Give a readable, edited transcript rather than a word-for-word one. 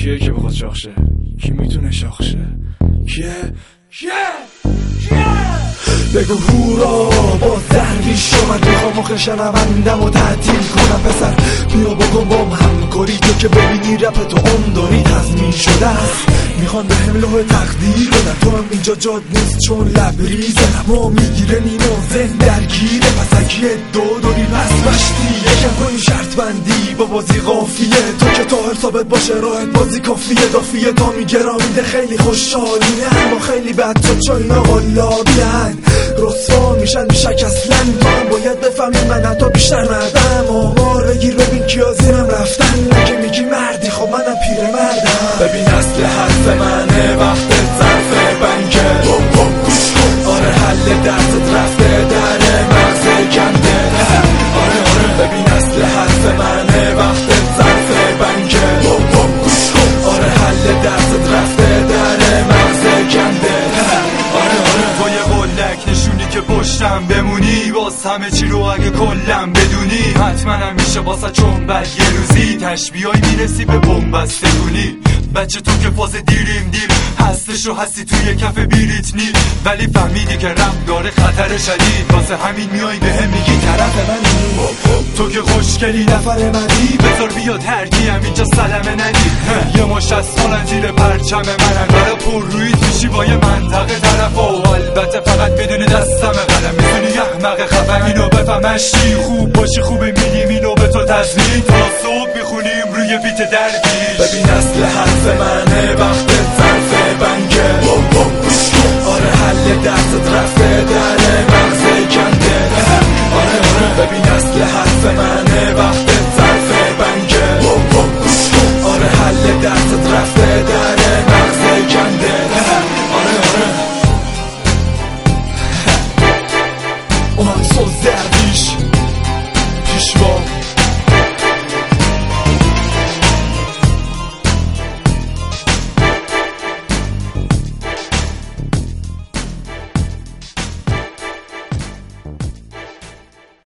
کیه که بخواد شاخ شه؟ کی میتونه شاخ شه؟ کیه؟ بگو هورا با درویش اومد، میخوام آخه شنوندم و تعطیل کنم. پسر بیا بکن بام همکاری، تو که ببینی رپ تو اون داری تضمین شده است. میخوان به هم لوح تقدیر بدن، تو هم اینجا جاد نیست چون لبریزه. ما میگیره نیما ذهن درگیره، پس اگه دو داری پس مشتی یکم کنی شرط بندی با بازی قافیه. تو که تا ثابت باشه راحت بازی کافیه، دافیه تا میگرامیده خیلی خوشحالینه. اما خیلی بد تو چون قلابیان رسوا میشن بیشک اصلا. تو هم باید بفهمی من حتی بیشتر مردم. آمار بگیر ببین کیا زیرم رفتن، نگه میگی مردی خب منم پیر مردم. ببین اصل حرف منه وقتت ظرف بنکه، آره حل دستت رفته در مغز کنده. آره ببین اصل حرف منه وقتت ظرف بنکه، آره حل دستت رفته در مغز کنده. تو یه قلک نشونی که پشتم بمونی، باز همه چی رو اگه کلم بدونی. حتما همیشه واسه چون بعد یه روزی تشبیهایی میرسی به بومبسته کنی. بچه تو که فاز دیریم دیر هستش و هستی توی کف بیریتنی، ولی فهمیدی که رم داره خطر شدید، واسه همین میای به هم میگی طرف منی. تو که خوشگلی نفر منی، بذار بیاد هرگیم اینجا سلمه ندی. یه مش از سالن زیر پرچم منن، داره پر روی توشی با یه منطقه طرف. و البته فقط بدون دستم قلم میتونی احمق خفم اینو بفهمشی. خوب باشی خوبه میدیم اینو به تو تزمین، تا صبح میخونیم روی بیت دربیش. ببین اصل حرف منه وقت